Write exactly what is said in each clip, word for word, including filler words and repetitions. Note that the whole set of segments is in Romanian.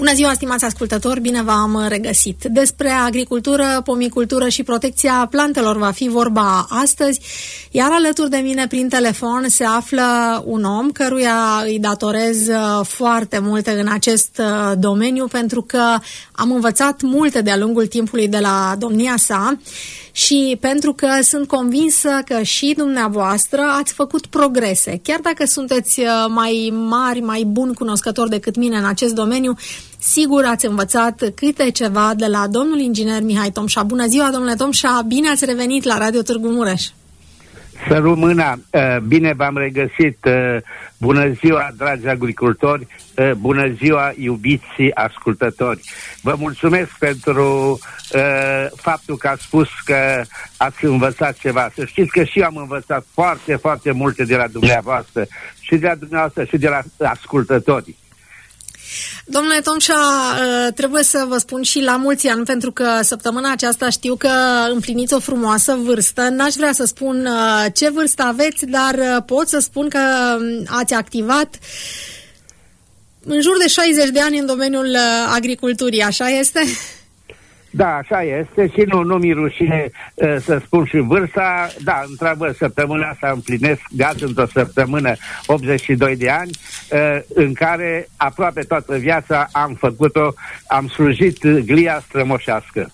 Bună ziua, stimați ascultători, bine v-am regăsit. Despre agricultură, pomicultură și protecția plantelor va fi vorba astăzi, iar alături de mine prin telefon se află un om căruia îi datorez foarte multe în acest domeniu, pentru că am învățat multe de-a lungul timpului de la domnia sa și pentru că sunt convinsă că și dumneavoastră ați făcut progrese. Chiar dacă sunteți mai mari, mai buni cunoscători decât mine în acest domeniu, sigur ați învățat câte ceva de la domnul inginer Mihai Tomșa. Bună ziua, domnule Tomșa, bine ați revenit la Radio Târgu Mureș. Să rămână, bine v-am regăsit, bună ziua, dragi agricultori, bună ziua, iubiți ascultători. Vă mulțumesc pentru uh, faptul că ați spus că ați învățat ceva. Să știți că și eu am învățat foarte, foarte multe de la dumneavoastră și de la dumneavoastră și de la ascultătorii. Domnule Tomșa, trebuie să vă spun și la mulți ani, pentru că săptămâna aceasta știu că împliniți o frumoasă vârstă. N-aș vrea să spun ce vârstă aveți, dar pot să spun că ați activat în jur de șaizeci de ani în domeniul agriculturii, așa este? Da, așa este și nu, nu mi-e rușine uh, să spun și vârsta. Da, într-adevăr, săptămâna asta împlinesc, gata, într-o săptămână, optzeci și doi de ani, uh, în care aproape toată viața am făcut-o, am slujit glia strămoșească.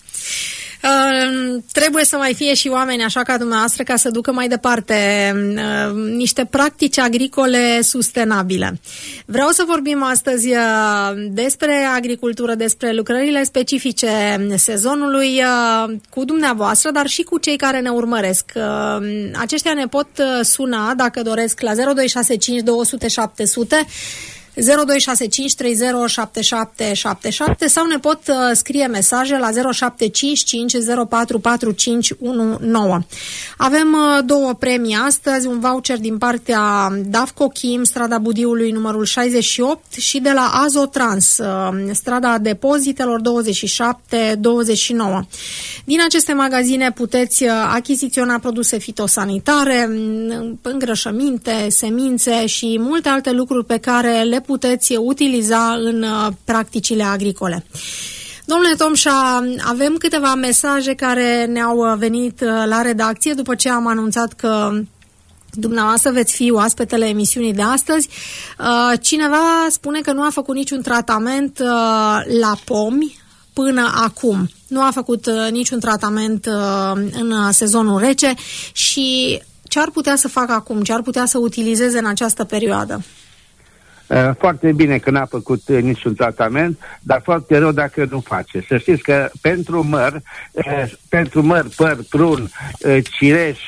Uh, trebuie să mai fie și oameni așa ca dumneavoastră ca să ducă mai departe uh, niște practici agricole sustenabile. Vreau să vorbim astăzi uh, despre agricultură, despre lucrările specifice sezonului uh, cu dumneavoastră, dar și cu cei care ne urmăresc. Uh, aceștia ne pot suna, dacă doresc, la zero doi șase cinci două zero zero șapte zero zero, zero doi șase cinci trei zero șapte șapte șapte șapte sau ne pot uh, scrie mesaje la zero șapte cinci cinci zero patru patru cinci unu nouă. Avem uh, două premii astăzi, un voucher din partea Dafco Chim, strada Budiului numărul șaizeci și opt și de la Azotrans, uh, strada Depozitelor douăzeci și șapte douăzeci și nouă. Din aceste magazine puteți uh, achiziționa produse fitosanitare, îngrășăminte, semințe și multe alte lucruri pe care le puteți utiliza în uh, practicile agricole. Domnule Tomșa, avem câteva mesaje care ne-au venit uh, la redacție după ce am anunțat că dumneavoastră veți fi oaspetele emisiunii de astăzi. Uh, cineva spune că nu a făcut niciun tratament uh, la pomi până acum. Nu a făcut uh, niciun tratament uh, în sezonul rece și ce ar putea să facă acum? Ce ar putea să utilizeze în această perioadă? Foarte bine că n-a făcut niciun tratament, dar foarte rău dacă nu face. Să știți că pentru măr, pentru măr, păr, prun, cireș,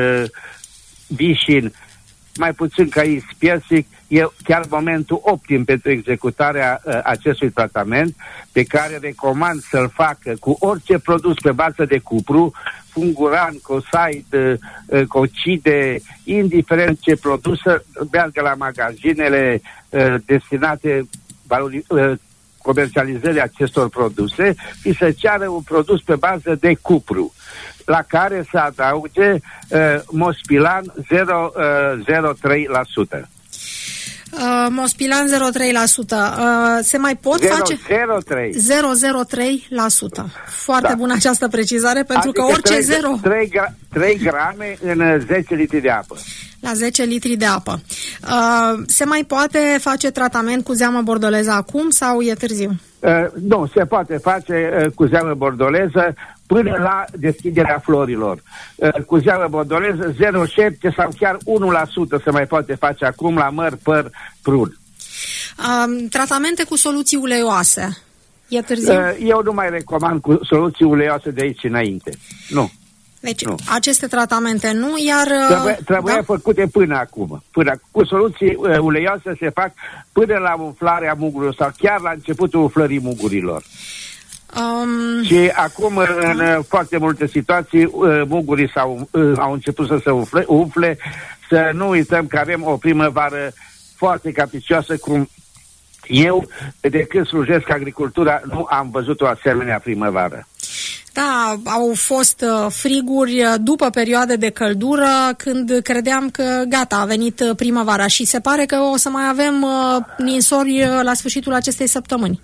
vișin, mai puțin cais piersic, e chiar momentul optim pentru executarea uh, acestui tratament, pe care recomand să-l facă cu orice produs pe bază de cupru, funguran, cosaid, uh, cocide, indiferent ce produs, să meargă la magazinele uh, destinate valori, uh, comercializării acestor produse și să ceară un produs pe bază de cupru, la care să adauge uh, Mospilan zero virgulă zero trei la sută. Uh, Mospilan zero virgulă trei la sută. Uh, se mai pot zero, face? zero, trei. zero virgulă trei la sută. Foarte da. Bună această precizare, pentru adică că orice trei, zero... trei grame în zece litri de apă. La zece litri de apă. Uh, se mai poate face tratament cu zeamă bordoleză acum sau e târziu? Uh, nu, se poate face uh, cu zeamă bordoleză până la deschiderea florilor. Uh, cu zeamă bordoleză zero virgulă șapte sau chiar unu la sută se mai poate face acum la măr, păr, prun. Uh, tratamente cu soluții uleioase. E târziu? Uh, eu nu mai recomand cu soluții uleioase de aici înainte. Nu. Deci nu. aceste tratamente nu, iar... Trebuie, trebuie da? făcute până acum. Până, cu soluții uh, uleioase se fac până la umflarea mugurilor sau chiar la începutul umflării mugurilor. Um... Și acum, în uh, foarte multe situații, uh, mugurii s-au, uh, au început să se umfle, umfle. Să nu uităm că avem o primăvară foarte capricioasă, cum eu, de când slujesc agricultura, nu am văzut o asemenea primăvară. Da, au fost friguri după perioade de căldură, când credeam că gata, a venit primăvara și se pare că o să mai avem ninsori la sfârșitul acestei săptămâni.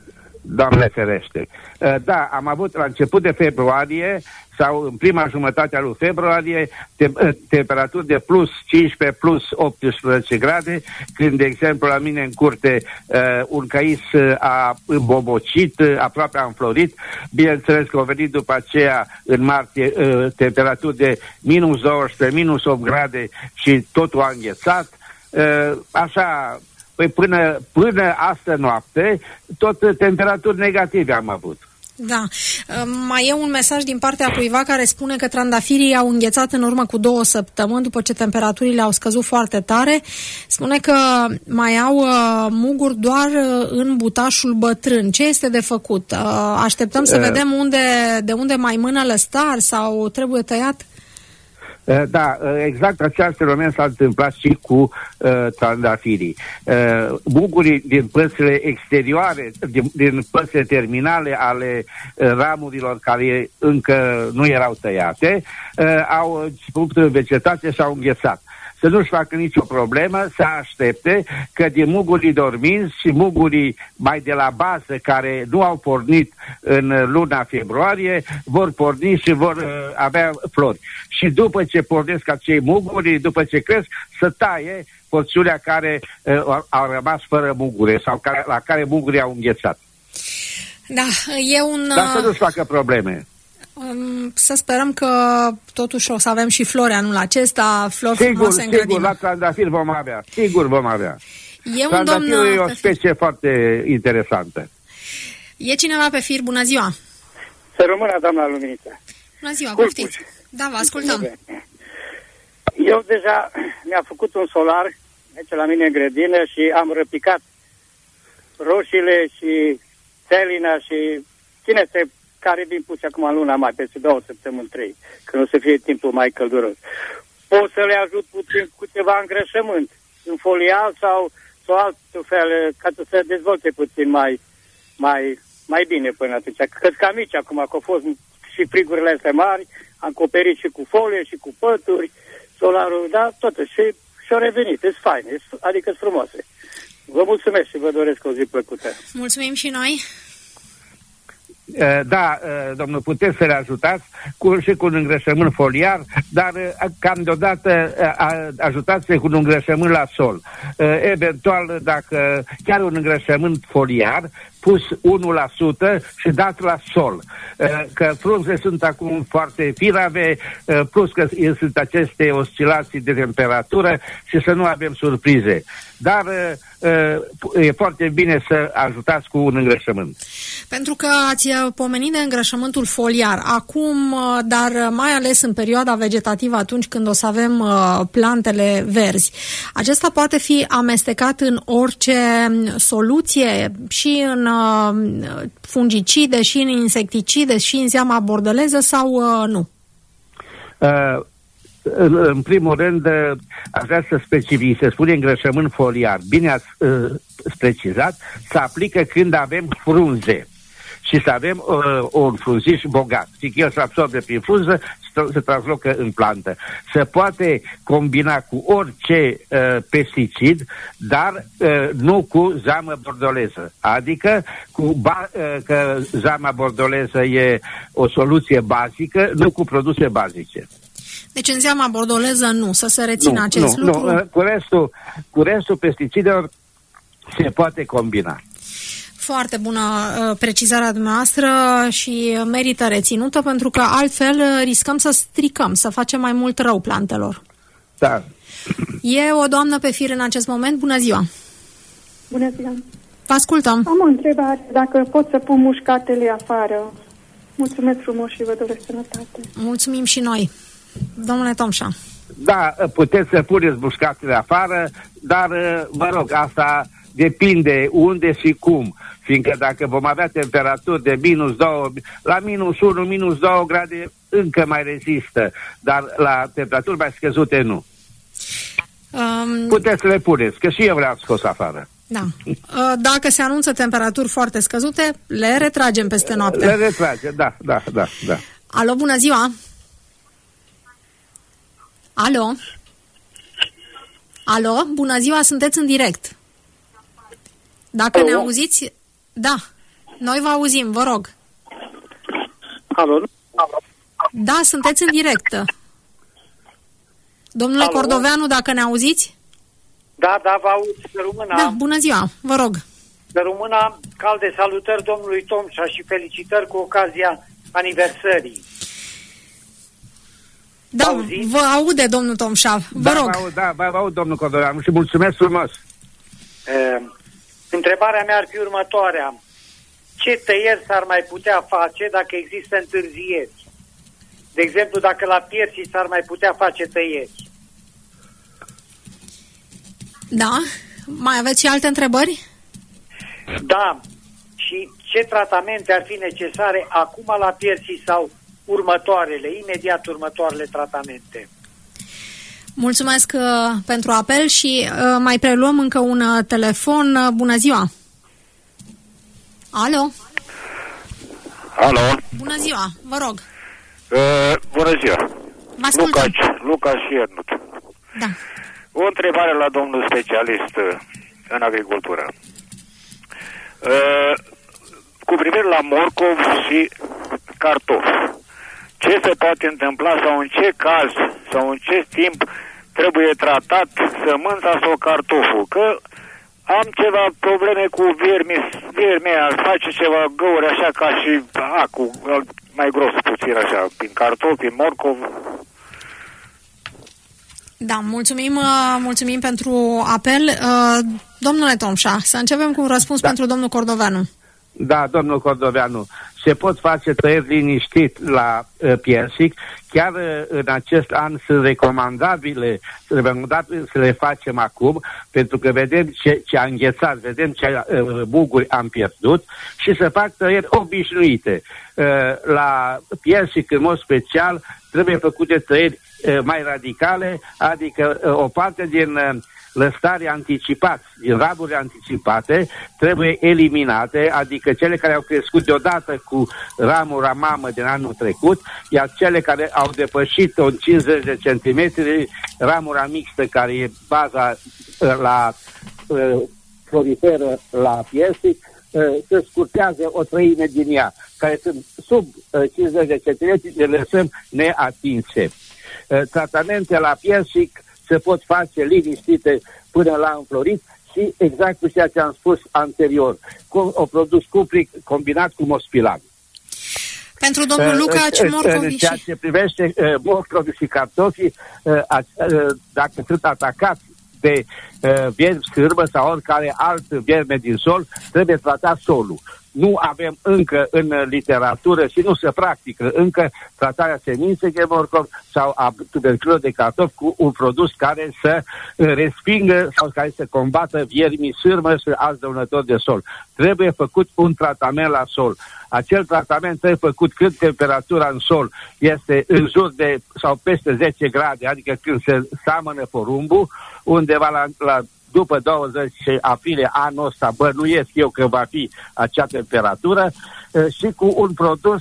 Doamne ferește. Da, am avut la început de februarie sau în prima jumătate a lui februarie te- temperaturi de plus cincisprezece, plus optsprezece grade, când, de exemplu, la mine în curte uh, un cais a îmbobocit, uh, aproape a înflorit. Bineînțeles că au venit după aceea în martie uh, temperaturi de minus douăsprezece, minus opt grade și totul a înghețat. Uh, așa, păi până, până astă noapte, tot temperaturi negative am avut. Da. Mai e un mesaj din partea cuiva care spune că trandafirii au înghețat în urmă cu două săptămâni după ce temperaturile au scăzut foarte tare. Spune că mai au uh, muguri doar uh, în butașul bătrân. Ce este de făcut? Uh, așteptăm să uh. vedem unde, de unde mai mână lăstar sau trebuie tăiat? Da, exact același fenomen s-a întâmplat și cu uh, trandafirii. Uh, mugurii din părțile exterioare, din, din părțile terminale ale uh, ramurilor care încă nu erau tăiate, uh, au început vegetație și au înghețat. Să nu-și facă nicio problemă, să aștepte că din mugurii dorminți și mugurii mai de la bază care nu au pornit în luna februarie vor porni și vor uh, avea flori. Și după ce pornesc acei muguri, după ce cresc, să taie porțiunea care uh, au rămas fără mugure sau care, la care mugurii au înghețat. Da, e un... Dar să nu-și facă probleme. Să sperăm că totuși o să avem și flori anul acesta, flori sigur, frumoase în grădină. Sigur, la trandafir vom avea. Sigur vom avea. E un domn e o specie foarte interesantă. E cineva pe fir? Bună ziua! Să rămână, doamna Luminița. Bună ziua, poftiți! Da, vă ascultăm. Eu deja mi-a făcut un solar aici la mine în grădină și am răpicat roșiile și țelina și chinete care vin puse acum în luna mai, peste două săptămâni, trei, când o să fie timpul mai călduros. Pot să le ajut puțin cu ceva îngrășământ, în folial sau, sau altul fel, ca să se dezvolte puțin mai, mai, mai bine până atunci. Că-s cam mici acum, că au fost și frigurile astea mari, am acoperit și cu folie și cu pături, solarul, da, totuși, și, și-au revenit, e faine, adică sunt frumoase. Vă mulțumesc și vă doresc o zi plăcută. Mulțumim și noi. Da, domnul, puteți să le ajutați cu, și cu un îngrășământ foliar, dar cam deodată ajutați-le cu un îngrășământ la sol. Eventual, dacă chiar un îngrășământ foliar, pus unu la sută și dat la sol. Că frunzele sunt acum foarte firave, plus că sunt aceste oscilații de temperatură și să nu avem surprize. Dar e foarte bine să ajutați cu un îngrășământ. Pentru că ați pomenit de îngrășământul foliar. Acum, dar mai ales în perioada vegetativă, atunci când o să avem plantele verzi, acesta poate fi amestecat în orice soluție, și în fungicide, și în insecticide, și în zeama bordeleză, sau nu? Uh. În primul rând, aș vrea să specific, se spune îngrășământ foliar. Bine ați uh, precizat, se aplică când avem frunze și să avem uh, un frunziș bogat. Zic, el se absorbe prin frunză și se translocă în plantă. Se poate combina cu orice uh, pesticid, dar uh, nu cu zamă bordoleză. Adică cu ba- uh, că zama bordoleză e o soluție bazică, nu cu produse bazice. Deci în zeama bordoleză nu, să se rețină nu, acest nu, lucru? Nu, cu restul, cu restul pesticidelor se poate combina. Foarte bună uh, precizarea dumneavoastră și merită reținută, pentru că altfel uh, riscăm să stricăm, să facem mai mult rău plantelor. Da. E o doamnă pe fir în acest moment. Bună ziua! Bună ziua! Vă ascultăm! Am o întrebare, dacă pot să pun mușcatele afară. Mulțumesc frumos și vă doresc sănătate. Mulțumim și noi! Domnule Tomșa. Da, puteți să puneți mușcatele afară, dar, mă rog, asta depinde unde și cum. Fiindcă dacă vom avea temperaturi de minus doi, la minus unu, minus doi grade, încă mai rezistă, dar la temperaturi mai scăzute nu. Um, puteți să le puneți, că și eu le-am scos afară. Da. Dacă se anunță temperaturi foarte scăzute, le retragem peste noapte. Le retragem, da, da, da, da. Alo, bună ziua! Alo? Alo? Bună ziua, sunteți în direct. Dacă Alo? Ne auziți... Da. Noi vă auzim, vă rog. Alo? Da, sunteți în direct. Domnule Alo? Cordoveanu, dacă ne auziți? Da, da, vă aud. Să rămână, Da, bună ziua, vă rog. să rămână calde salutări domnului Tomșa și felicitări cu ocazia aniversării. Da, Auziți? vă aude, domnul Tomșa, vă da, rog. Vă aud, da, vă aud, domnul Cordoveanu, și mulțumesc frumos. Uh, întrebarea mea ar fi următoarea. Ce tăieri s-ar mai putea face dacă există întârzieri? De exemplu, dacă la Piersi s-ar mai putea face tăieri. Da, mai aveți și alte întrebări? Da. Și ce tratamente ar fi necesare acum la Piersi sau următoarele, imediat următoarele tratamente? Mulțumesc uh, pentru apel și uh, mai preluăm încă un uh, telefon. Uh, bună ziua! Alo? Alo? Bună ziua, vă rog. Uh, bună ziua. Vă ascultăm. Lucaș, Lucaș Iernut. Da. O întrebare la domnul specialist uh, în agricultură. Uh, cu privire la morcov și cartof, ce se poate întâmpla sau în ce caz sau în ce timp trebuie tratat sămânța sau cartoful? Că am ceva probleme cu viermi, viermea, face ceva găuri așa ca și acul, mai gros puțin așa, prin cartofi, prin morcov. Da, mulțumim, uh, mulțumim pentru apel. Uh, domnule Tomșa, să începem cu un răspuns da. pentru domnul Cordoveanu. Da, domnul Cordoveanu, se pot face tăieri liniștit la uh, piersic, chiar uh, în acest an sunt recomandabile, recomandabile să le facem acum, pentru că vedem ce, ce a înghețat, vedem ce uh, buguri am pierdut și să fac tăieri obișnuite. Uh, la piersic, în mod special, trebuie făcute tăieri uh, mai radicale, adică uh, o parte din... Uh, lăstare anticipați, din raburi anticipate, trebuie eliminate, adică cele care au crescut deodată cu ramura mamă din anul trecut, iar cele care au depășit un cincizeci de centimetri, ramura mixtă, care e baza la uh, floriferă la piersic, uh, se scurtează o treime din ea, care sunt sub uh, cincizeci de centimetri, le lăsăm neatinse. Uh, tratamente la piersic se pot face liniștite până la înflorit și exact cu ceea ce am spus anterior, cu o produs cupric combinat cu mospilan. Pentru domnul Lucaci, morcovi și... ceea ce privește uh, morcovi și cartofii, uh, uh, dacă sunt atacați de uh, viermi, scârbă sau oricare alt vierme din sol, trebuie tratat solul. Nu avem încă în literatură și nu se practică încă tratarea seminței de morcov sau a tuberculozei de cartof cu un produs care să respingă sau care să combată viermii, sârmă și alți dăunători de sol. Trebuie făcut un tratament la sol. Acel tratament trebuie făcut când temperatura în sol este în jur de sau peste zece grade, adică când se seamănă porumbul, undeva la, la după douăzeci aprilie anul ăsta, bănuiesc eu că va fi acea temperatură, și cu un produs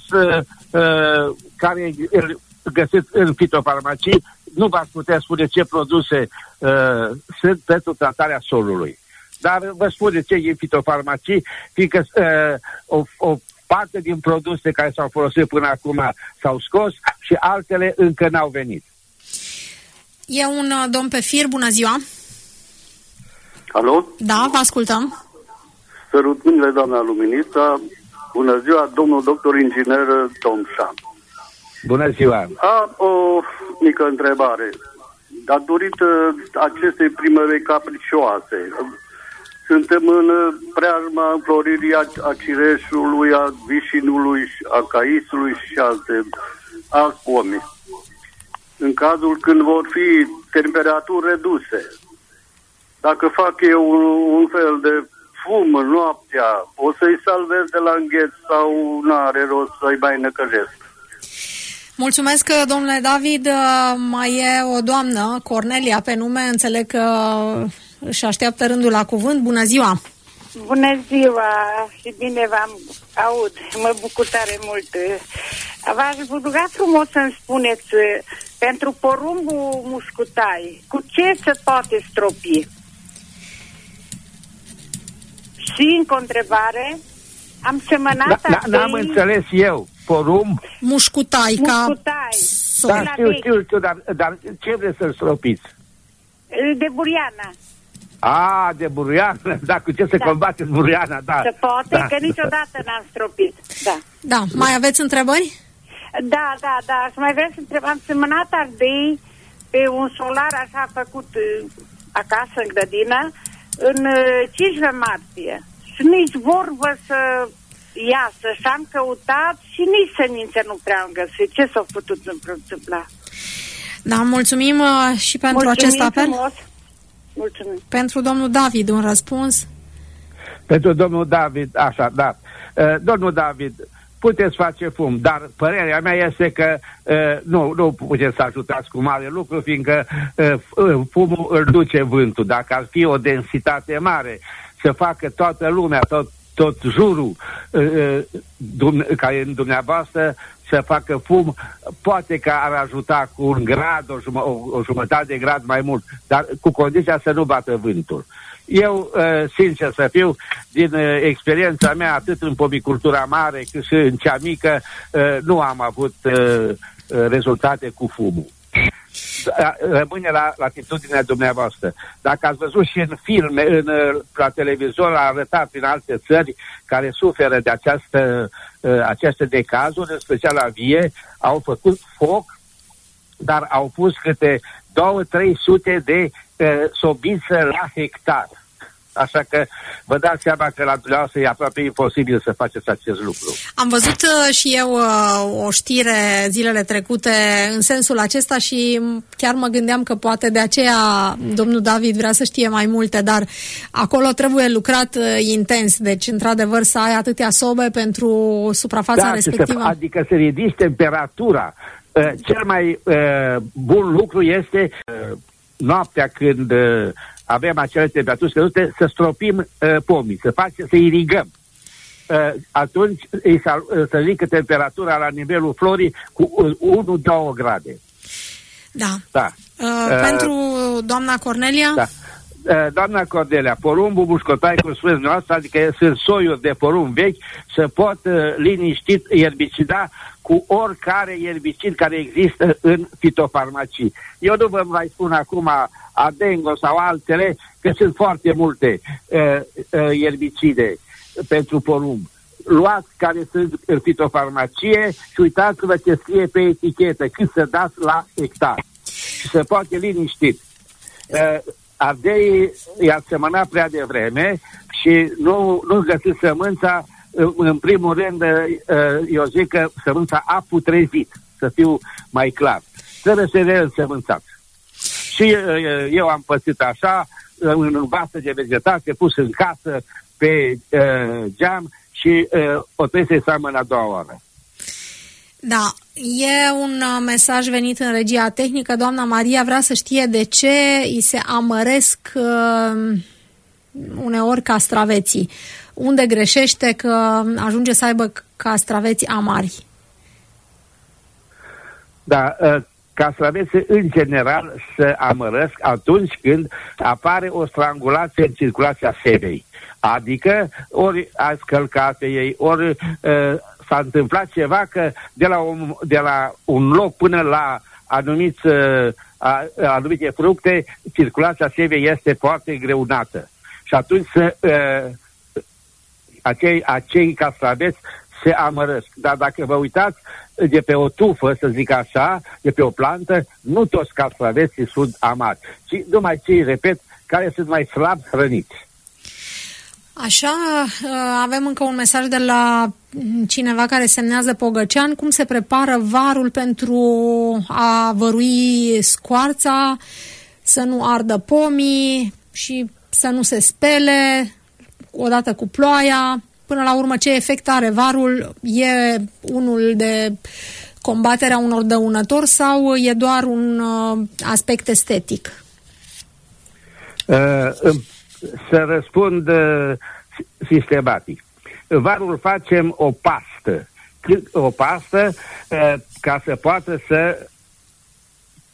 care e găsit în fitofarmacii. Nu v-aș putea spune ce produse sunt pentru tratarea solului. Dar vă spune ce e în fitofarmacii, fiindcă o, o parte din produse care s-au folosit până acum s-au scos și altele încă n-au venit. E un domn pe fir, bună ziua! Alo? Da, vă ascultăm. Sărut mâinile, doamna Luminița. Bună ziua, domnul doctor inginer Tomșa. Bună ziua. Am o mică întrebare. Datorită acestei primăveri capricioase, suntem în preajma înfloririi a cireșului, a vișinului, a caisului și alte alți pomi. În cazul când vor fi temperaturi reduse, dacă fac eu un, un fel de fum noaptea, o să-i salvez de la îngheț sau nu are rost să-i mai necăjesc? Mulțumesc, domnule David. Mai e o doamnă, Cornelia pe nume, înțeleg că își așteaptă rândul la cuvânt. Bună ziua! Bună ziua și bine v-am aud. Mă bucur tare mult. V-aș ruga frumos să-mi spuneți, pentru porumbul muscutai, cu ce se poate stropi? Și încă o întrebare, am semănat da, n-am înțeles eu. Porumb? Mușcutai. Mușcutai. Ca... Da, știu, știu, știu, dar, dar ce vreți să-l stropiți? De buriana. A, de buriană, da, cu ce se da. combate buriana, da. Se poate, da. Că niciodată n-am stropit, da. Da, mai aveți întrebări? Da, da, da, și mai vreau să întreb, am semănat ardei pe un solar așa făcut uh, acasă, în grădină, în uh, cincisprezece martie. Și nici vorbă să iasă, și am căutat și nici semințe nu prea am găsit. Ce s-a putut întâmpla? Da, mulțumim uh, și pentru mulțumim acest apel. Frumos. Mulțumim. Pentru domnul David, un răspuns? Pentru domnul David, așa, da. Uh, domnul David, puteți face fum, dar părerea mea este că uh, nu, nu puteți să ajutați cu mare lucru, fiindcă uh, fumul îl duce vântul. Dacă ar fi o densitate mare, să facă toată lumea, tot, tot jurul uh, dum, care în dumneavoastră, să facă fum, poate că ar ajuta cu un grad, o, jumă, o, o jumătate de grad mai mult, dar cu condiția să nu bată vântul. Eu, sincer să fiu, din experiența mea, atât în pomicultura mare cât și în cea mică, nu am avut rezultate cu fumul. Rămâne la latitudinea dumneavoastră. Dacă ați văzut și în filme, în, la televizor, a arătat prin alte țări care suferă de această, aceste decazuri, în special la Vie, au făcut foc, dar au pus câte două, trei sute de uh, sobiță la hectar. Așa că vă dați seama că la dumneavoastră e aproape imposibil să faceți acest lucru. Am văzut uh, și eu uh, o știre zilele trecute în sensul acesta și chiar mă gândeam că poate de aceea domnul David vrea să știe mai multe, dar acolo trebuie lucrat uh, intens, deci într-adevăr să ai atâtea sobe pentru suprafața da, respectivă. Se, adică să ridici temperatura. Uh, cel mai uh, bun lucru este uh, noaptea când uh, avem acele temperaturi scăzute, să stropim uh, pomii, să facem, să irigăm. Uh, atunci îi să, să ridică temperatura la nivelul florii cu uh, unu două grade. Da. da. Uh, uh, pentru doamna Cornelia? Da. Uh, doamna Cornelia, porumbul mușcotai, cum spuneți dumneavoastră, adică sunt soiuri de porumb vechi, se pot uh, liniștit erbicida cu oricare erbicid care există în fitofarmacii. Eu nu vă mai spun acum Adengo sau altele, că sunt foarte multe uh, uh, erbicide pentru porumb. Luați care sunt în fitofarmacie și uitați-vă ce scrie pe etichetă, cât să dați la hectar. Și se poate liniștit. Uh, Ardeii i-ați semănat prea devreme și nu, nu găsiți sămânța. În primul rând, eu zic că sămânța a putrezit, să fiu mai clar. Trebuie să le însămânțați. Și eu am pățit așa, în vasă de vegetație, pus în casă, pe uh, geam și uh, o trebuie să-i seamănă a doua oară. Da, e un mesaj venit în regia tehnică. Doamna Maria vrea să știe de ce îi se amăresc uh, uneori castraveții. Unde greșește că ajunge să aibă castraveți amari? Da, uh, castraveții în general se amărăsc atunci când apare o strangulație în circulația semei. Adică ori ați călcat pe ei, ori uh, s-a întâmplat ceva că de la un, de la un loc până la anumiți, uh, anumite fructe, circulația semei este foarte greunată. Și atunci se, uh, acei, acei castraveți se amărăsc. Dar dacă vă uitați de pe o tufă, să zic așa, de pe o plantă, nu toți castraveții sunt amari, ci numai cei, repet, care sunt mai slab hrăniți. Așa, avem încă un mesaj de la cineva care semnează Pogăcean. Cum se prepară varul pentru a vărui scoarța, să nu ardă pomii și să nu se spele odată cu ploaia? Până la urmă, ce efect are varul? E unul de combaterea unor dăunători sau e doar un uh, aspect estetic? Uh, să răspund uh, sistematic. Varul facem o pastă. O pastă uh, ca să poată să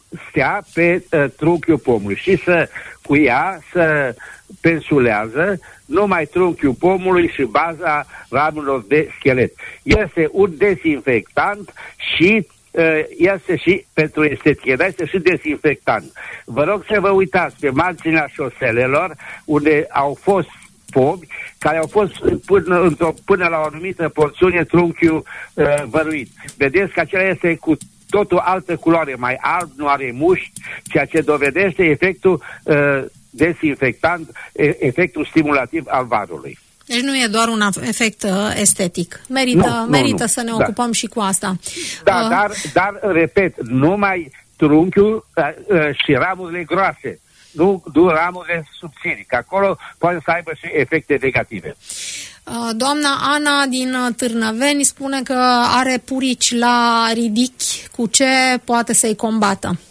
stea pe uh, trunchiul pomului și să cu ea să pensulează numai trunchiul pomului și baza ramurilor de schelet. Este un dezinfectant și uh, este și pentru estetică, dar este și dezinfectant. Vă rog să vă uitați pe marginea șoselelor unde au fost pomi care au fost până, până la o anumită porțiune trunchiul uh, văruit. Vedeți că acela este cu totul altă culoare, mai alb, nu are mușchi, ceea ce dovedește efectul uh, dezinfectant, efectul stimulativ al varului. Deci nu e doar un efect uh, estetic. Merită, nu, merită nu, nu. să ne da. ocupăm și cu asta. Da, uh. dar, dar, repet, numai trunchiul uh, uh, și ramurile groase, nu, nu ramurile subțiri, că acolo poate să aibă și efecte negative. Doamna Ana din Târnăveni spune că are purici la ridichi. Cu ce poate să-i combată?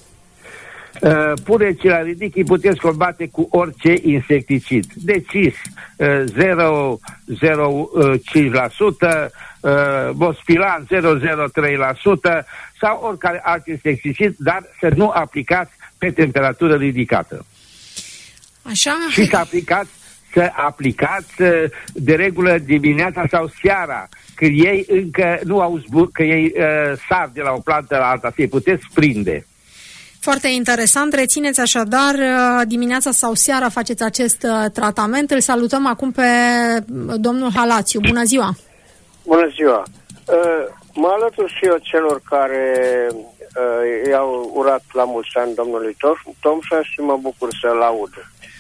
Uh, puricii la ridichi puteți combate cu orice insecticid. Decis uh, zero virgulă zero cinci la sută, uh, Bospilan zero virgulă zero trei la sută sau oricare alt insecticid, dar să nu aplicați pe temperatură ridicată. Așa? Și să aplicați să aplicați de regulă dimineața sau seara, când ei încă nu au zbur, că ei uh, sar de la o plantă la alta, să-i puteți prinde. Foarte interesant. Rețineți așadar, dimineața sau seara faceți acest uh, tratament. Îl salutăm acum pe domnul Halațiu. Bună ziua! Bună ziua! Uh, mă alătur și eu celor care uh, i-au urat la mulți ani domnului Tomșa și mă bucur să-l aud.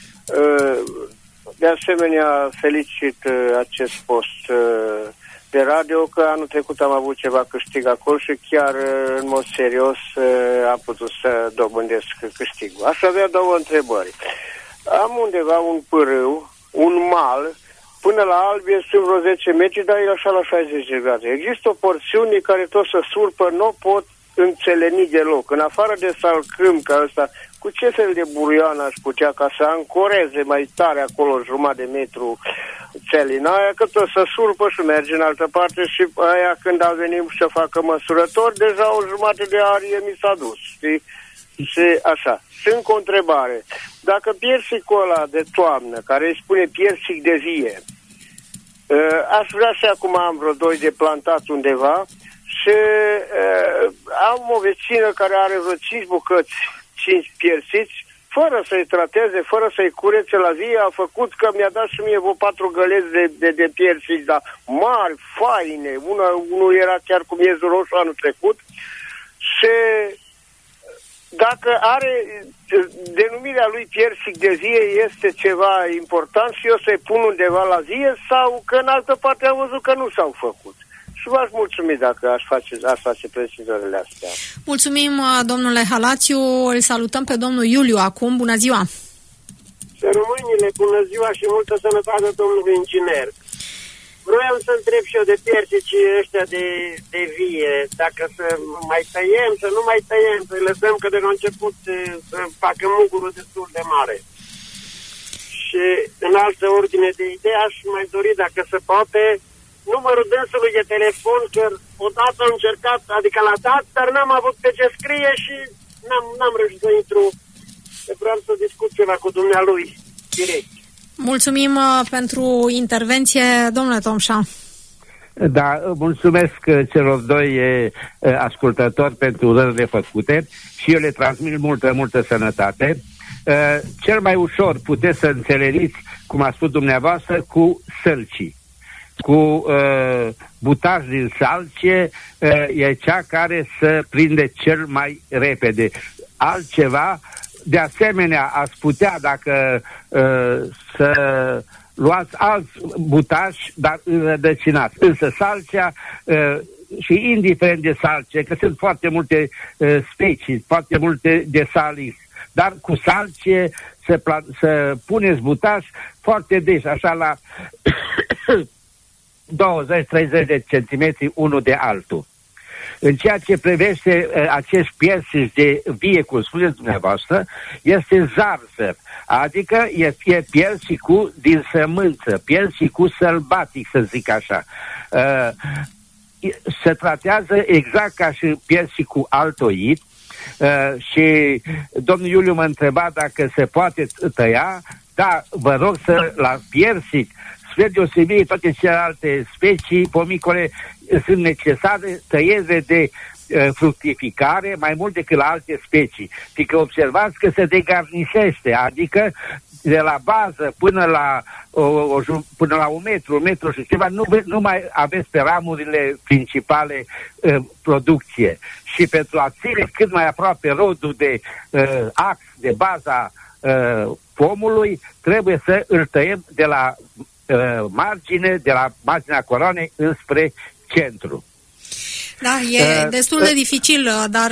Uh, De asemenea, felicit uh, acest post uh, de radio, că anul trecut am avut ceva câștig acolo și chiar uh, în mod serios uh, am putut să dobândesc câștigul. Aș avea două întrebări. Am undeva un pârâu, un mal, până la Albie sunt vreo zece metri, dar e așa la șaizeci de grade. Există o porțiune care tot să surpă, nu pot înțeleni deloc. În afară de salcâm ca ăsta, cu ce fel de buruian aș putea ca să ancoreze mai tare acolo jumătate de metru țelina aia, că tot să surpă și merge în altă parte și aia când a venit să facă măsurători, deja o jumătate de arie mi s-a dus, știi? Și așa. Și încă o întrebare. Dacă piersicul ăla de toamnă, care îi spune piersic de vie, aș vrea și acum am vreo doi de plantat undeva și am o vecină care are vreo cinci bucăți, cinci piersiți, fără să-i trateze, fără să-i curețe la zi, a făcut că mi-a dat și mie vreo patru găleți de, de, de piersiți, dar mari, faine, una, unul era chiar cu miezul roșu anul trecut și dacă are denumirea lui piersic de zie este ceva important și eu să-i pun undeva la zie sau că în altă parte am văzut că nu s-au făcut. Și v-aș mulțumi dacă aș face, aș face precizările astea. Mulțumim, domnule Halațiu. Îl salutăm pe domnul Iuliu acum. Bună ziua! Să rămâinile, bună ziua și multă sănătate, domnul inginer. Vroiam să întreb și eu de piersicii ăștia de, de vie, dacă să mai tăiem, să nu mai tăiem, să lăsăm că de la început să facă mugurul destul de mare. Și în altă ordine de idei aș mai dori, dacă se poate, numărul dânsului de telefon, că odată am încercat, adică l-a dat, dar n-am avut pe ce scrie și n-am, n-am reușit să intru. Vreau să discut ceva cu dumnealui direct. Mulțumim uh, pentru intervenție, domnule Tomșa. Da, mulțumesc celor doi e, ascultători pentru urările făcute și eu le transmit multă, multă sănătate. E, cel mai ușor puteți să înțelegeți, cum a spus dumneavoastră, cu sălcii. Cu uh, butaj din salcie uh, e cea care se prinde cel mai repede. Altceva, de asemenea, ați putea, dacă uh, să luați alți butași, dar înrădăcinați. Însă salcea uh, și indiferent de salce, că sunt foarte multe uh, specii, foarte multe de salis, dar cu salcie să, să puneți butaș foarte des, așa la douăzeci treizeci de centimetri unul de altul. În ceea ce privește uh, acest piersici de vie, cum spuneți dumneavoastră, este zarzăr, adică e, e piersicul din sămânță, piersicul sălbatic, să zic așa. Uh, se tratează exact ca și piersicul altoid, uh, și domnul Iuliu mă întreba dacă se poate tăia. Da, vă rog să, la piersic, spre deosebire toate celelalte specii pomicole sunt necesare tăiere de uh, fructificare mai mult decât la alte specii. Fiindcă observați că se degarnisește, adică de la bază până la, o, o, până la un metru, un metru și ceva, nu, nu mai aveți pe ramurile principale uh, producție. Și pentru a ține cât mai aproape rodul de uh, ax, de baza uh, pomului, trebuie să îl tăiem de la uh, margine, de la marginea coroanei înspre centru. Da, e uh, destul de uh, dificil, dar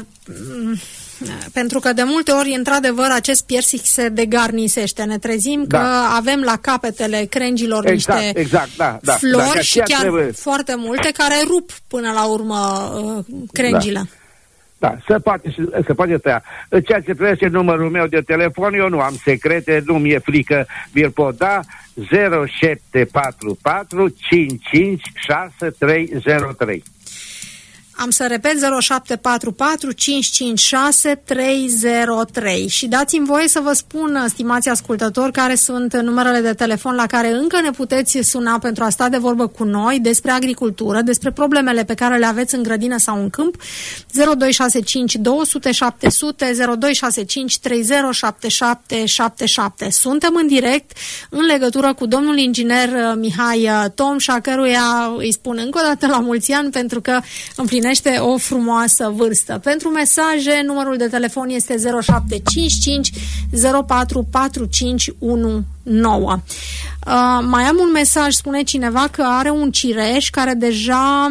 pentru că de multe ori, într-adevăr, acest piersic se degarnisește. Ne trezim da. că avem la capetele crengilor exact, niște exact, da, da, flori da, și chiar trebuie... foarte multe care rup până la urmă crengile. Da. Da, se poate, se poate tăia. În ceea ce privește numărul meu de telefon, eu nu am secrete, nu mi-e frică, vi-l pot da, zero șapte patru patru cinci cinci șase trei zero trei. Am să repet, zero șapte patru patru cinci cinci șase trei zero trei. Și dați-mi voie să vă spun, stimați ascultători, care sunt numerele de telefon la care încă ne puteți suna pentru a sta de vorbă cu noi despre agricultură, despre problemele pe care le aveți în grădină sau în câmp. zero doi șase cinci două zero zero șapte zero zero, zero doi șase cinci trei zero șapte șapte șapte șapte. Suntem în direct în legătură cu domnul inginer Mihai Tomșa, căruia îi spun încă o dată la mulți ani pentru că împlinește o frumoasă vârstă. Pentru mesaje, numărul de telefon este zero șapte cinci cinci zero patru patru cinci unu nouă. Uh, mai am un mesaj, spune cineva că are un cireș care deja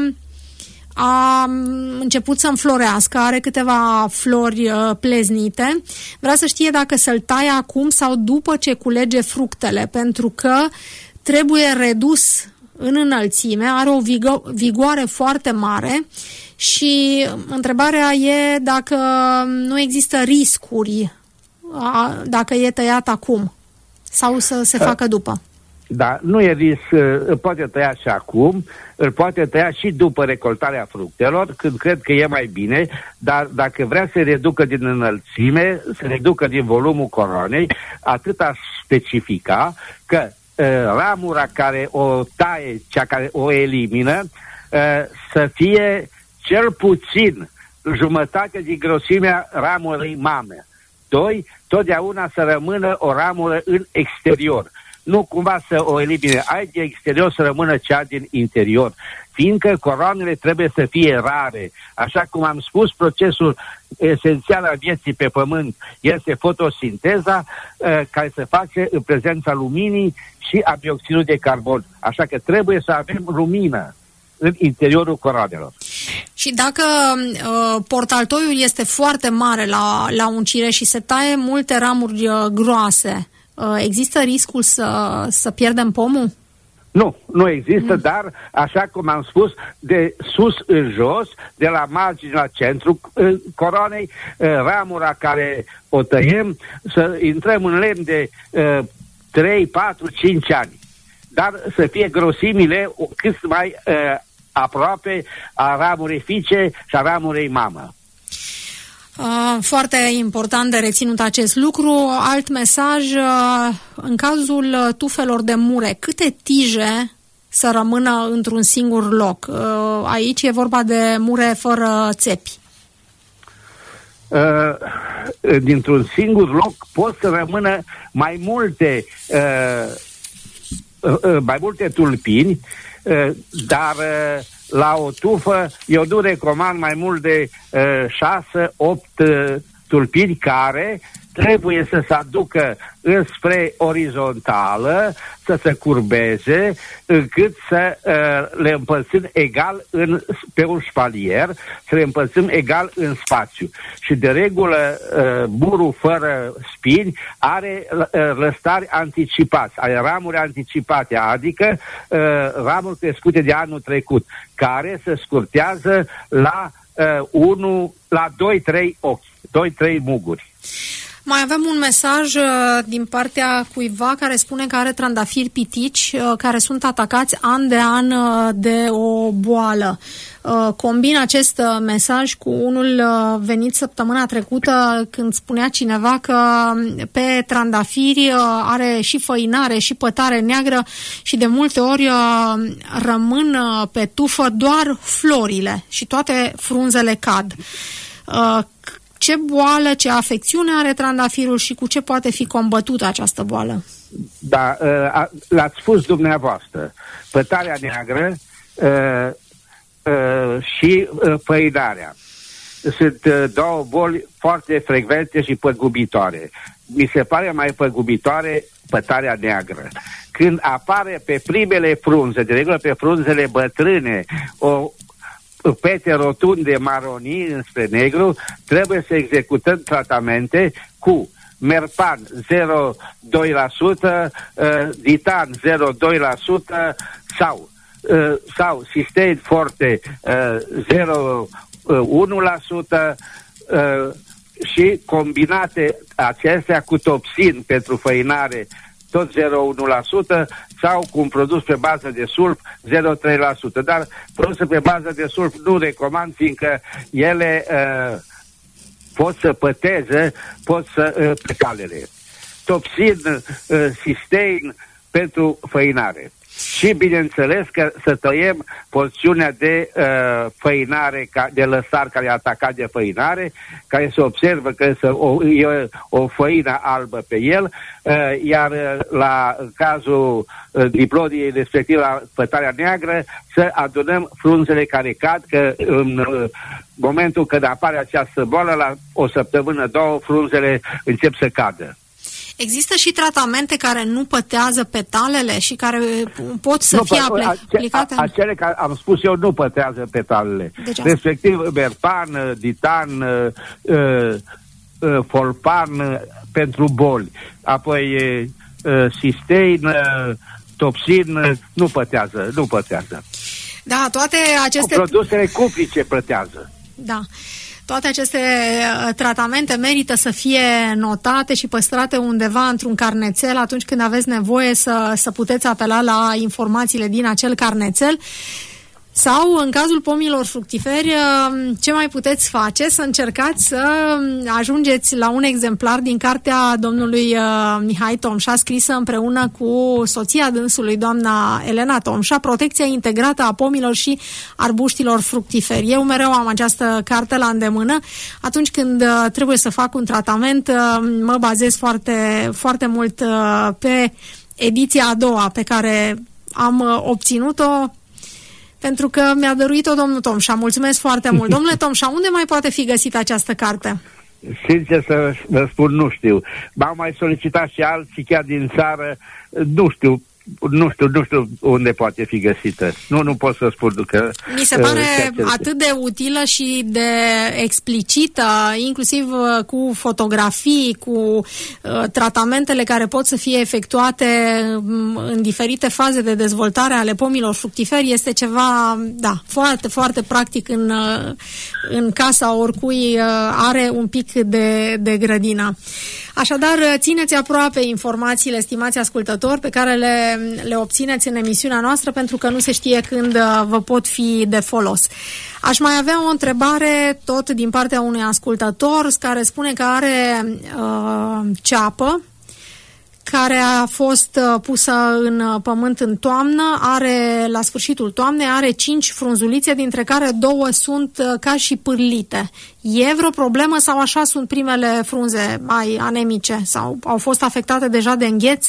a început să înflorească, are câteva flori uh, pleznite. Vrea să știe dacă să-l taie acum sau după ce culege fructele, pentru că trebuie redus în înălțime, are o vigo- vigoare foarte mare și întrebarea e dacă nu există riscuri a, dacă e tăiat acum sau să se facă după. Da, nu e risc, îl poate tăia și acum, îl poate tăia și după recoltarea fructelor, când cred că e mai bine, dar dacă vrea să reducă din înălțime, să reducă din volumul coroanei, atât aș specifica că uh, ramura care o taie, cea care o elimină, uh, să fie cel puțin jumătate din grosimea ramurii mame. Doi, totdeauna să rămână o ramură în exterior. Nu cumva să o elimine ai din exterior, să rămână cea din interior. Fiindcă coroanele trebuie să fie rare. Așa cum am spus, procesul esențial al vieții pe pământ este fotosinteza, care se face în prezența luminii și a dioxidului de carbon. Așa că trebuie să avem lumină în interiorul coroanelor. Și dacă uh, portaltoiul este foarte mare la, la un cireș și se taie multe ramuri uh, groase, uh, există riscul să, să pierdem pomul? Nu, nu există, mm. dar, așa cum am spus, de sus în jos, de la margine la centru uh, coroanei, uh, ramura care o tăiem, să intrăm în lemn de uh, trei, patru, cinci ani. Dar să fie grosimile cât mai uh, aproape a ramurii fiice și a ramurii mamă. Uh, foarte important de reținut acest lucru. Alt mesaj, uh, în cazul tufelor de mure, câte tije să rămână într-un singur loc? Uh, aici e vorba de mure fără țepi. Uh, dintr-un singur loc pot să rămână mai multe uh, uh, mai multe tulpini, uh, dar uh, la o tufă eu nu recomand mai mult de șase opt uh, tulpini care trebuie să se aducă înspre orizontală, să se curbeze, încât să uh, le împărțim egal în, pe un șpalier, să le împărțim egal în spațiu. Și de regulă uh, burul fără spini are uh, lăstari anticipați, are ramuri anticipate, adică uh, ramuri crescute de anul trecut, care se scurtează la uh, unu, la doi trei ochi, doi trei muguri. Mai avem un mesaj uh, din partea cuiva care spune că are trandafiri pitici uh, care sunt atacați an de an uh, de o boală. Uh, combin acest uh, mesaj cu unul uh, venit săptămâna trecută când spunea cineva că pe trandafiri uh, are și făinare și pătare neagră și de multe ori uh, rămân uh, pe tufă doar florile și toate frunzele cad. Uh, ce boală, ce afecțiune are trandafirul și cu ce poate fi combătută această boală? Da, uh, l-ați spus dumneavoastră. Pătarea neagră uh, uh, și uh, făinarea. Sunt uh, două boli foarte frecvente și păgubitoare. Mi se pare mai păgubitoare pătarea neagră. Când apare pe primele frunze, de regulă pe frunzele bătrâne, o pete rotunde maronii înspre negru, trebuie să executăm tratamente cu Merpan zero virgulă doi la sută, uh, Ditan zero virgulă doi la sută sau, uh, sau Cysteine Forte uh, zero virgulă unu la sută uh, și combinate acestea cu Topsin pentru făinare tot zero virgulă unu la sută sau cu un produs pe bază de sulf zero virgulă trei la sută. Dar produse pe bază de sulf nu recomand, fiindcă ele uh, pot să păteze, pot să uh, pecalele. Topsin, uh, Cysteine pentru făinare. Și bineînțeles că să tăiem porțiunea de uh, făinare, ca, de lăsar care e atacat de făinare, care se observă că este o, e o făină albă pe el, uh, iar uh, la cazul uh, diplodiei, respectiv la pătarea neagră, să adunăm frunzele care cad, că în uh, momentul când apare această boală, la o săptămână, două, frunzele încep să cadă. Există și tratamente care nu pătează petalele și care pot să nu, fie aplicate? A, acele care am spus eu nu pătează petalele. Deci respectiv Merpan, Ditan, uh, uh, Folpan uh, pentru boli. Apoi uh, Cysteine, uh, Topsin uh, nu pătează, nu pătează. Da, toate aceste... Produsele cuplice pătează. Da. Toate aceste uh, tratamente merită să fie notate și păstrate undeva într-un carnețel atunci când aveți nevoie să, să puteți apela la informațiile din acel carnețel. Sau, în cazul pomilor fructiferi, ce mai puteți face? Să încercați să ajungeți la un exemplar din cartea domnului Mihai Tomșa, scrisă împreună cu soția dânsului, doamna Elena Tomșa, Protecția integrată a pomilor și arbuștilor fructiferi. Eu mereu am această carte la îndemână. Atunci când trebuie să fac un tratament, mă bazez foarte, foarte mult pe ediția a doua pe care am obținut-o, pentru că mi-a dăruit-o domnul Tomșa. Mulțumesc foarte mult. Domnule Tomșa, unde mai poate fi găsită această carte? Sincer să vă spun, nu știu. M-au mai solicitat și alții chiar din țară. Nu știu, nu știu, nu știu unde poate fi găsită. Nu, nu pot să spun că... Mi se pare uh, atât de utilă și de explicită, inclusiv uh, cu fotografii, cu uh, tratamentele care pot să fie efectuate um, în diferite faze de dezvoltare ale pomilor fructiferi. Este ceva, da, foarte, foarte practic în, uh, în casa oricui uh, are un pic de, de grădină. Așadar, țineți aproape informațiile, stimați ascultători, pe care le, le obțineți în emisiunea noastră, pentru că nu se știe când vă pot fi de folos. Aș mai avea o întrebare tot din partea unui ascultător care spune că are uh, ceapă care a fost pusă în pământ în toamnă, are, la sfârșitul toamnei, are cinci frunzulițe, dintre care două sunt ca și pârlite. E vreo problemă sau așa sunt primele frunze mai anemice sau au fost afectate deja de îngheț?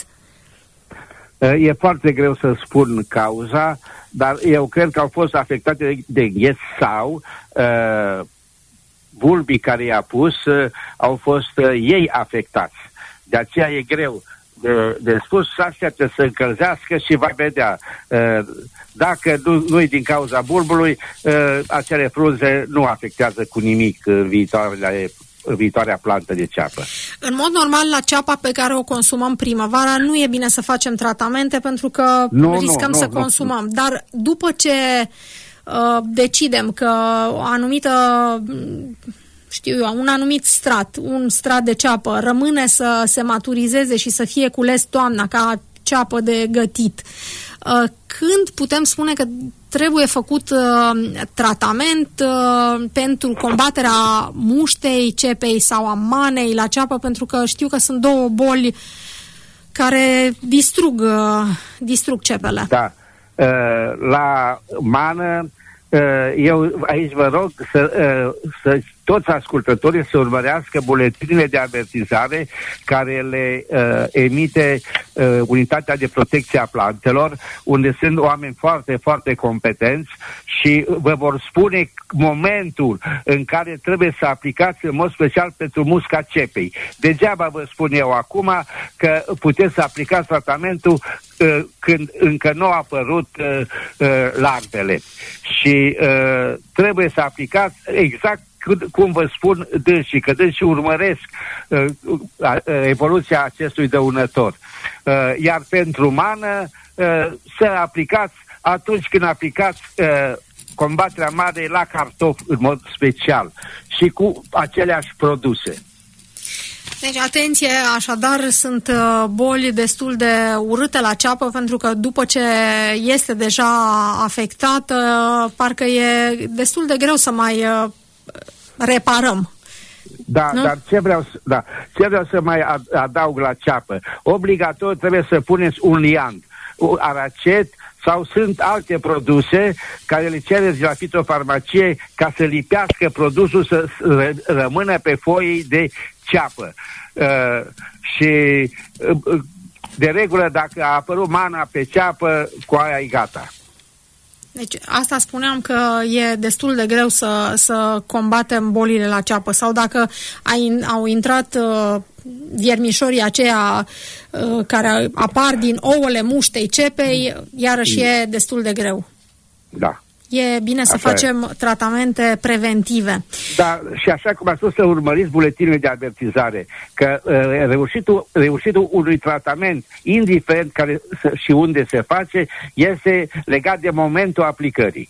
E foarte greu să spun cauza, dar eu cred că au fost afectate de îngheț sau uh, bulbii care i-a pus uh, au fost uh, ei afectați. De aceea e greu de, de spus, să aștepte să încălzească și va vedea. Uh, dacă nu, nu-i din cauza bulbului, uh, acele frunze nu afectează cu nimic uh, viitoarele viitoarea plantă de ceapă. În mod normal, la ceapa pe care o consumăm primăvara, nu e bine să facem tratamente pentru că nu, riscăm nu, să nu, consumăm. Nu. Dar după ce uh, decidem că o anumită știu eu, un anumit strat, un strat de ceapă, rămâne să se maturizeze și să fie cules toamna ca ceapă de gătit. Când putem spune că trebuie făcut uh, tratament uh, pentru combaterea muștei, cepei sau a manei la ceapă, pentru că știu că sunt două boli care distrug, uh, distrug cepele. Da. Uh, la mană, uh, eu aici vă rog să, uh, să toți ascultătorii să urmărească buletinele de avertizare care le uh, emite uh, Unitatea de Protecție a Plantelor, unde sunt oameni foarte, foarte competenți și vă vor spune momentul în care trebuie să aplicați în mod special pentru musca cepei. Degeaba vă spun eu acum că puteți să aplicați tratamentul uh, când încă nu au apărut uh, uh, larvele. Și uh, trebuie să aplicați exact cum vă spun dânsii, că dânsii urmăresc uh, uh, evoluția acestui dăunător. Uh, iar pentru mană uh, să aplicați atunci când aplicați uh, combaterea manei la cartofi în mod special și cu aceleași produse. Deci, atenție, așadar, sunt boli destul de urâte la ceapă, pentru că după ce este deja afectată, parcă e destul de greu să mai reparăm. Da, nu? Dar ce vreau, da, ce vreau să mai adaug la ceapă? Obligatoriu trebuie să puneți un liant, aracet, sau sunt alte produse care le cereți la fitofarmacie ca să lipească produsul să rămână pe foii de ceapă. Uh, și uh, de regulă, dacă a apărut mana pe ceapă, cu aia e gata. Deci asta spuneam, că e destul de greu să, să combatem bolile la ceapă, sau dacă ai, au intrat uh, viermișorii aceia uh, care apar din ouăle muștei cepei, iarăși e destul de greu. Da. E bine să așa facem e. tratamente preventive. Da, și așa cum a spus, să urmăriți buletinele de avertizare, că uh, reușitul, reușitul unui tratament, indiferent care și unde se face, este legat de momentul aplicării.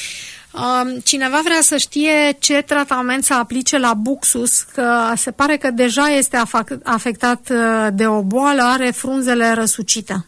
Uh, cineva vrea să știe ce tratament să aplice la buxus, că se pare că deja este afectat de o boală, are frunzele răsucite.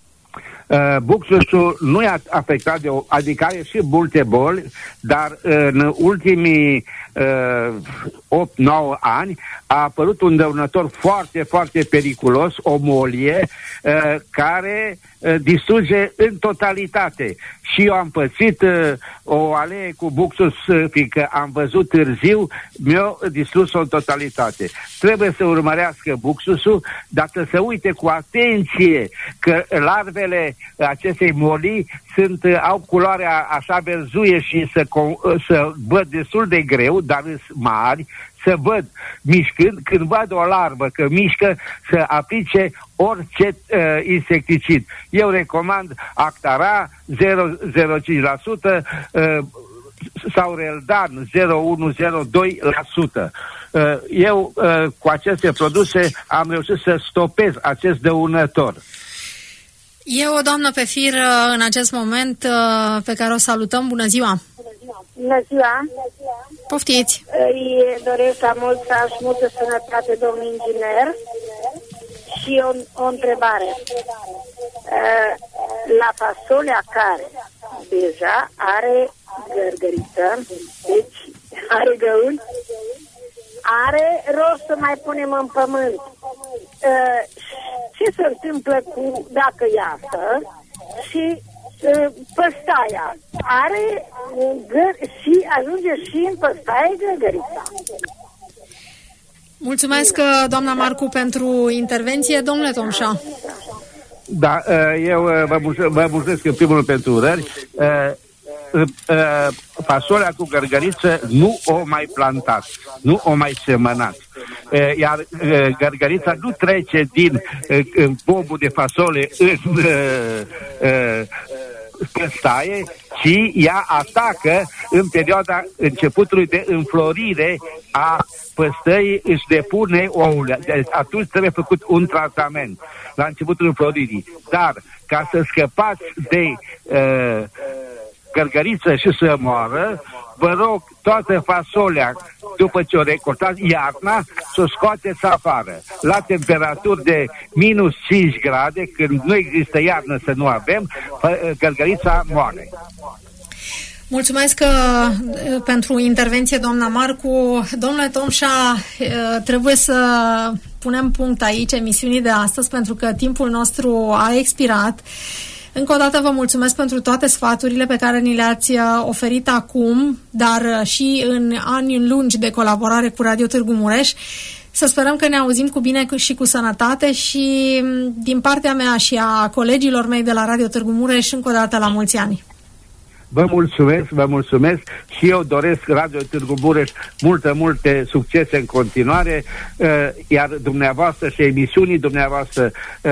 Uh, buxusul nu e afectat de o, adică are și multe boli, dar în ultimii uh, opt nouă ani a apărut un dăunător foarte, foarte periculos, o molie, uh, care uh, distruge în totalitate. Și eu am pățit uh, o alee cu buxus, uh, fiindcă am văzut târziu, mi-a distrus-o în totalitate. Trebuie să urmărească buxusul, dar să se uite cu atenție că larvele acestei molii sunt, au culoarea așa verzuie și să, să văd destul de greu, dar sunt mari, să văd mișcând, când văd o larvă că mișcă, să aplice orice uh, insecticid. Eu recomand Actara zero virgulă zero cinci la sută uh, sau Reldan zero virgulă unu zero doi la sută. Uh, eu uh, cu aceste produse am reușit să stopez acest dăunător. E o doamnă pe fir în acest moment pe care o salutăm. Bună ziua! Bună ziua! Poftiți! Îi doresc la mulți ani și multă sănătate, domnul inginer. Și o, o întrebare. La fasolea care deja are gărgăriță, deci are găuni, are rost să mai punem în pământ. Ce se întâmplă cu dacă iasă și uh, păstaia are găr- și ajunge și în păstaie gărgărița. Mulțumesc, doamna Marcu, pentru intervenție. Domnule Tomșa. Da, eu vă mulțumesc în primul rând pentru urări. Fasolea cu gărgăriță nu o mai plantați, nu o mai semănați. Iar gărgărița nu trece din pomul de fasole în păstaie, ci ea atacă în perioada începutului de înflorire a păstăii, își depune ouăle. Deci atunci trebuie făcut un tratament la începutul înfloririi. Dar ca să scăpați de gărgăriță și să moară, vă rog, toată fasolea după ce o recoltați iarna, să o scoateți afară, la temperaturi de minus cinci grade, când nu există iarnă să nu avem, gărgărița moare. Mulțumesc uh, pentru intervenție, doamna Marcu. Domnule Tomșa, uh, trebuie să punem punct aici emisiunii de astăzi, pentru că timpul nostru a expirat. Încă o dată vă mulțumesc pentru toate sfaturile pe care ni le-ați oferit acum, dar și în ani lungi de colaborare cu Radio Târgu Mureș. Să sperăm că ne auzim cu bine și cu sănătate și din partea mea și a colegilor mei de la Radio Târgu Mureș, încă o dată la mulți ani. Vă mulțumesc, vă mulțumesc și eu doresc Radio Târgu Mureș multe, multe succese în continuare, iar dumneavoastră și emisiunii dumneavoastră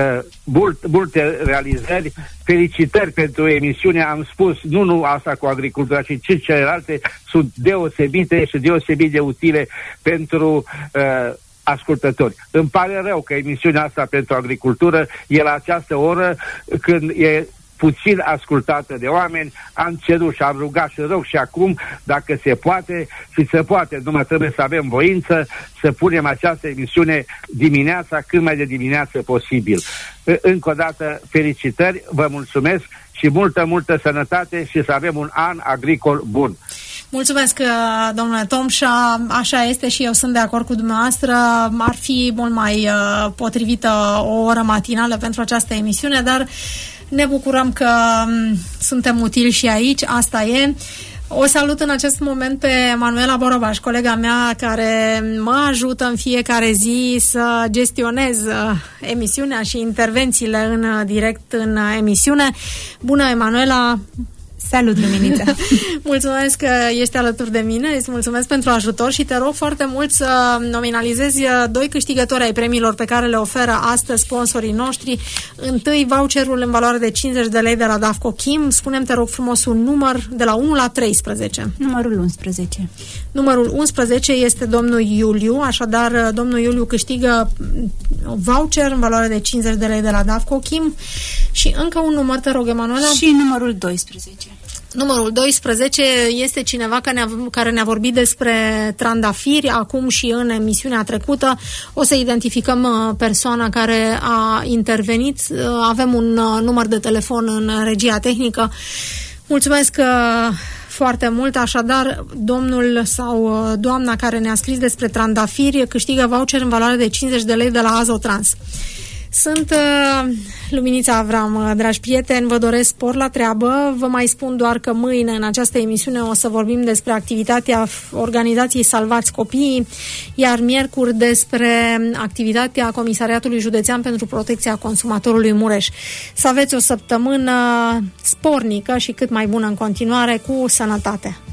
mult, multe realizări. Felicitări pentru emisiune, am spus, nu, nu asta cu agricultura, ci și celelalte sunt deosebite și deosebit de utile pentru uh, ascultători. Îmi pare rău că emisiunea asta pentru agricultură e la această oră când e puțin ascultată de oameni. Am cerut și am rugat și rog și acum, dacă se poate, și se poate, numai trebuie să avem voință să punem această emisiune dimineața, cât mai de dimineață posibil. Încă o dată, felicitări, vă mulțumesc și multă, multă sănătate și să avem un an agricol bun. Mulțumesc, domnule Tomșa, așa este și eu sunt de acord cu dumneavoastră. Ar fi mult mai uh, potrivită o oră matinală pentru această emisiune, dar ne bucurăm că um, suntem utili și aici, asta e. O salut în acest moment pe Manuela Borobaș, colega mea care mă ajută în fiecare zi să gestionez emisiunea și intervențiile în direct în emisiune. Bună, Emanuela! Salut, Luminița! Mulțumesc că ești alături de mine, îți mulțumesc pentru ajutor și te rog foarte mult să nominalizezi doi câștigători ai premiilor pe care le oferă astăzi sponsorii noștri. Întâi, voucherul în valoare de cincizeci de lei de la Dafco Kim. Spune-mi, te rog frumos, un număr de la unu la treisprezece. Numărul unsprezece. Numărul unsprezece este domnul Iuliu, așadar domnul Iuliu câștigă voucher în valoare de cincizeci de lei de la Dafco Kim. Și încă un număr, te rog, Emanuela. Și numărul doisprezece. Numărul doisprezece este cineva care ne-a, care ne-a vorbit despre trandafiri acum și în emisiunea trecută. O să identificăm persoana care a intervenit. Avem un număr de telefon în regia tehnică. Mulțumesc foarte mult. Așadar, domnul sau doamna care ne-a scris despre trandafiri câștigă voucher în valoare de cincizeci de lei de la Azotrans. Sunt uh, Luminița Avram, dragi prieteni, vă doresc spor la treabă. Vă mai spun doar că mâine în această emisiune o să vorbim despre activitatea organizației Salvați Copiii, iar miercuri despre activitatea Comisariatului Județean pentru Protecția Consumatorului Mureș. Să aveți o săptămână spornică și cât mai bună în continuare, cu sănătate.